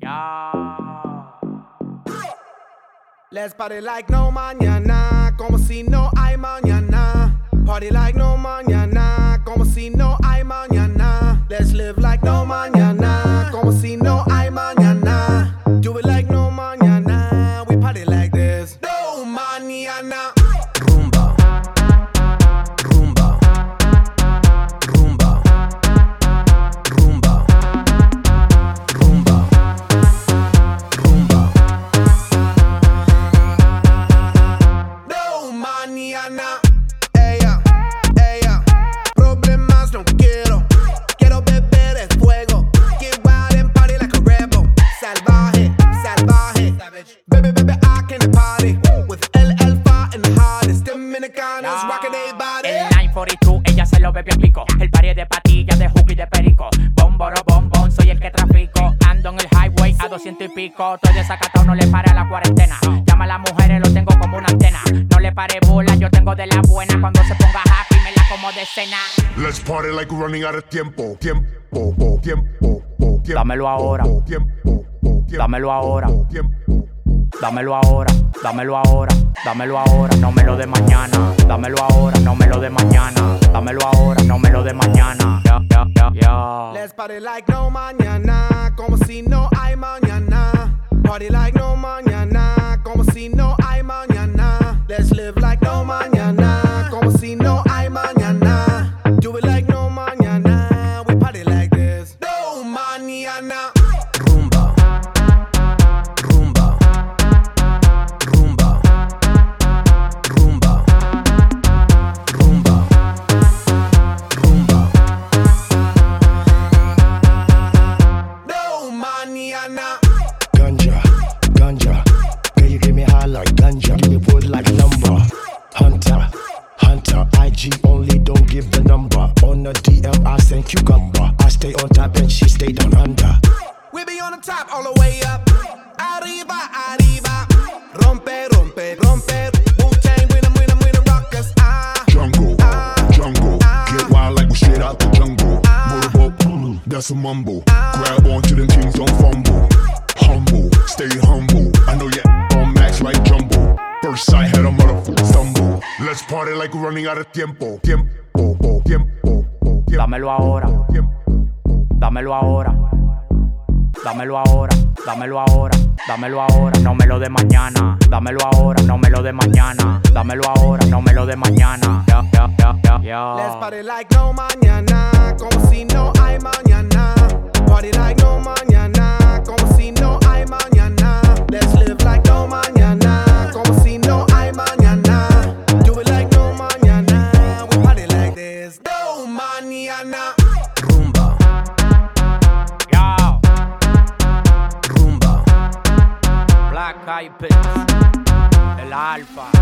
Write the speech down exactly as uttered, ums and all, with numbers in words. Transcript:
Yeah. Let's party like no mañana, como si no hay mañana. Party like no mañana, como si no hay mañana. Let's live like no mañana, como si no hay mañana. Do it like no mañana, we party like this. No mañana. Rumba, rumba, rumba, rumba, rumba, rumba. No mañana. Ella, ella, problemas no quiero. Quiero beber el fuego. Get wild and party like a rebel. Salvaje, salvaje. Baby, baby, I can party with El Alfa and the hottest Dominicanas rocking their body. El nueve cuarenta y dos, ella se lo bebió en pico. El party de patillas, de hook y de perico. Bomboro, bombón, soy el que trafico. Ando en el highway a doscientos y pico. Estoy desacatado, no le pare a la cuarentena. Llama a las mujeres, lo tengo como una antena. No le pare bola, yo tengo de la buena. Cuando se ponga happy, me la como de cena. Let's party like we're running out of tiempo. Tiempo, tiempo, tiempo. Dámelo ahora. Tiempo, Dámelo ahora. tiempo. Dámelo ahora, dámelo ahora, dámelo ahora, no me lo de mañana. Dámelo ahora, no me lo de mañana. Dámelo ahora, no me lo de mañana. Yeah, yeah, yeah, yeah. Let's party like no mañana, como si no hay mañana. Party like no mañana, como si no hay mañana. Let's live like no mañana, como si no hay mañana. Do it like no mañana, we party like this. No mañana. Rumba, rumba, rumba, rumba, rumba, rumba. No mañana. Ganja, ganja, girl you give me high like ganja, give me wood like lumber. Hunter, hunter, I G only, don't give the number. On the D M I send cucumber. I stay on top and she stay down under. We be on the top all the way up. Arriba, arriba. Rompe, rompe, rompe. Wu-Tang, we them, we them, we them rockers. Ah, Jungle, jungle. Get wild like we straight out the jungle. Motorboat, that's a mumble. Grab onto them kings, don't fumble. Humble, stay humble. I know ya on max like jumbo. First sight had a motherfucker stumble. Let's party like we're running out of tiempo. Tiempo, tiempo, tiempo. Dámelo ahora, dámelo ahora. Dámelo ahora, dámelo ahora, dámelo ahora, no me lo de mañana. Dámelo ahora, no me lo de mañana. Dámelo ahora, no me lo de mañana. Yeah, yeah, yeah, yeah, yeah. let's party like no mañana, como si no hay mañana. Party like no mañana, como si no hay mañana. Let's live like no mañana, como si no hay mañana. Do it like no mañana, we party like this. No mañana. Rumba, Yo, rumba, Black Eyed Peas, el Alfa.